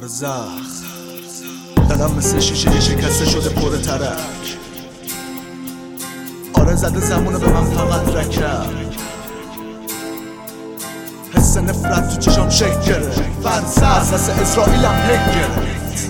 برزخ دلم مثل شیشه شکسته شده پر ترک. آره زده زمونه به من فقط رکب. حس نفرت تو چشام شک گرفت. برزخ از دست اسرائیلم هک گرفت.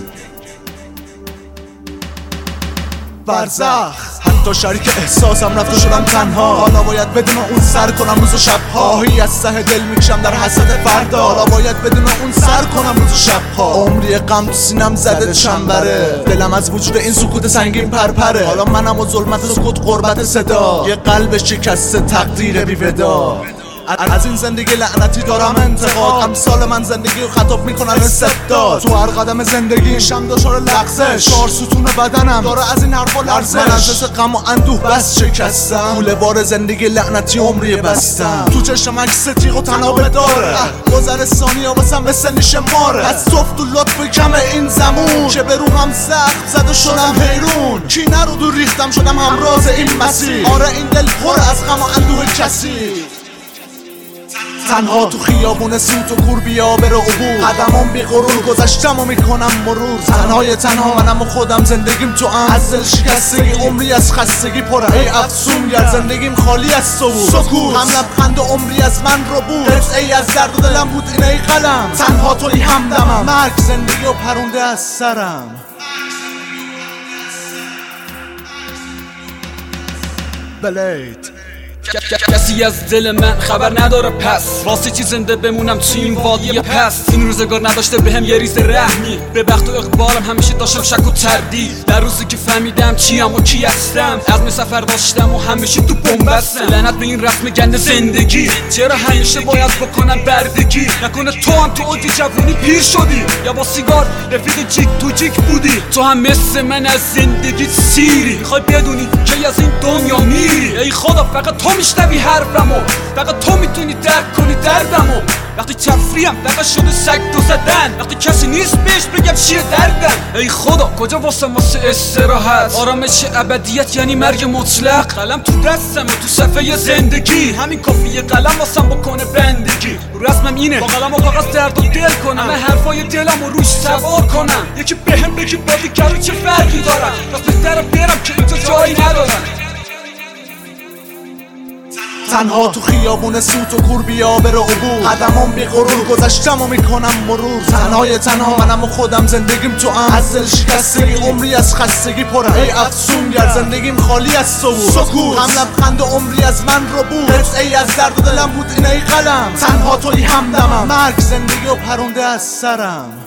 برزخ حتی شریک احساسم رفت و شدم تنها. حالا باید بدون اون سر کنم روز و شبها. آهی از ته دل میکشم در حسرت فردا. حالا باید بدون اون سر کنم روز و شبها. عمری غم تو سینم زده چنبره. دلم از وجود این سکوت سنگین پرپره. حالا منم و ظلمت سکوت غربت صدا. یه قلب شکسته تقدیر بی ودا. از این زندگی لعنتی دارم انتقاد. امثال من زندگی رو خطاب میکنن استبداد. تو هر قدم زندگی شم دچار لغزش. 4 ستون بدنم داره از این حرفا لرزش. من از حس غم و اندوه بس شکستم. کوله بار زندگی لعنتی عمری بستم. تو چشم عکس تیغ و تنابه داره. گذر ثانیه واسم مثل نیشه ماره. از صفت و لطف کم این زمون که به روحم زخم زد و شدم حیرون. کینه رو دور ریختم شدم همراز این مسیر. آره این دل پر از غم و اندوه کسی. تنها تو خیابون سوت و کور بیا بره عبور. قدمام بی غرور گذشتم و میکنم مرور. تنها منم و خودم زندگیم تو ام. از دل شکستگی عمری از خستگی پره. ای افسونگر زندگیم خالی از سکوت. هم لبخند و عمری از من رو بود. قطعه‌ای از درد و دلم بود این ای قلم. تنها توی همدمم. مرگ زندگی و پرونده از سرم. بلید کسی از دل من خبر نداره پس واسه چی زنده بمونم تو این وادی پس. این روزگار نداشته بهم یه ریز رحمی. به بخت و اقبالم همیشه داشتم شک و تردید. در روزی که فهمیدم چیم و کی هستم. عزم سفر داشتم و همیشه تو بنبستم. لعنت به این رسم گنده زندگی. چرا همیشه باید بکنم بردگی. نکنه تو هم تو اوج جوونی پیر شدی یا با سیگار رفیق جیک تو جیک بودی. تو هم مثل من از زندگی سیری. میخوای بدونی که از این دنیا میری. ای خدا فقط تو میشنوی حرفمو. فقط تو میتونی درک کنی دردمو. وقتی تفریم فقط شده سگ دو زدن. وقتی کسی نیست بهش بگم چیه دردم. ای خدا کجا واسه استراحت. آرامش ابدیت یعنی مرگ مطلق. قلم تو دستم و تو صفحه زندگی. همین کافیه قلم واسم بکنه بندگی. رسمم اینه با قلم و کاغذ درد و دل کنم. همه حرفای دلم رو روش سوار کنم. یکی بهم بگی بادی کرو چه فرقی دارم. پس بهتره برم که اینجا جایی ندارم. تنها تو خیابون سوت و کور بیا بره عبور. قدمام بی غرور گذشتم و میکنم مرور. تنها منم و خودم زندگیم تو ام. از دل شکستگی عمری از خستگی پره. ای افسونگر زندگیم خالی از سکوت. هم لبخند و عمری از من رو بود. قطعه‌ای از درد و دلم بود این ای قلم. تنها توی همدمم. مرگ زندگی و پرونده از سرم.